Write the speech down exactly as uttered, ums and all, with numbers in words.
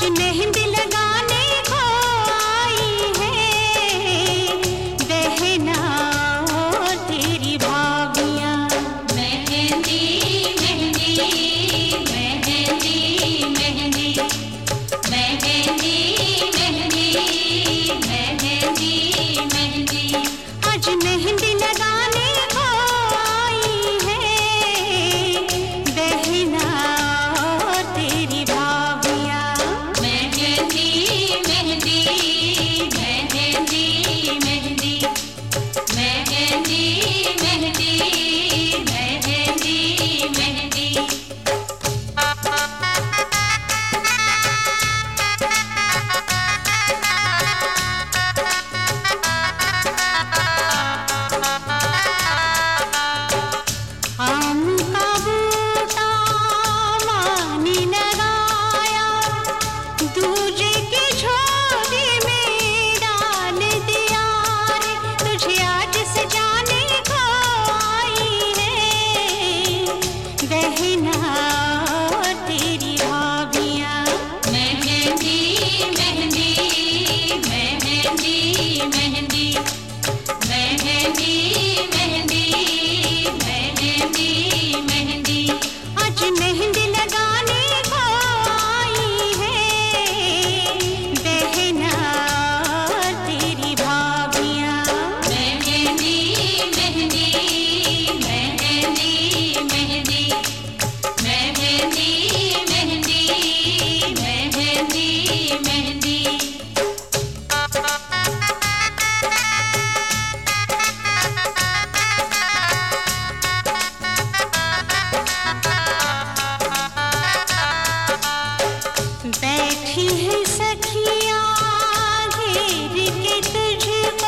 मेहंदी लगाने को आई है बहना और तेरी भाभियाँ। मेहंदी मेहंदी मेहंदी मेहंदी मेहंदी मेहंदी मेहंदी मेहंदी आज मेहंदी लगाने को आई है बहना और तेरी भाभियाँ। मेहंदी मेहंदी मेहंदी मेहंदी मेहंदी मेहंदी मेहंदी मेहंदी आम का बूटा मानी लगाया दूजे की झोली में डाल दिया रे तुझे आज सजाने को आई है बहना और तेरी भाभियाँ। मेहंदी मेहंदी मेहंदी मेहंदी मेहंदी मेहंदी मेहंदी मेहंदी आज मेहंदी लगाने को आई है बहना और तेरी भाभियाँ। मेहंदी मेहंदी मेहंदी मेहंदी मेहंदी मेहंदी मेहंदी मेहंदी बैठी है सखियाँ घेर के तुझको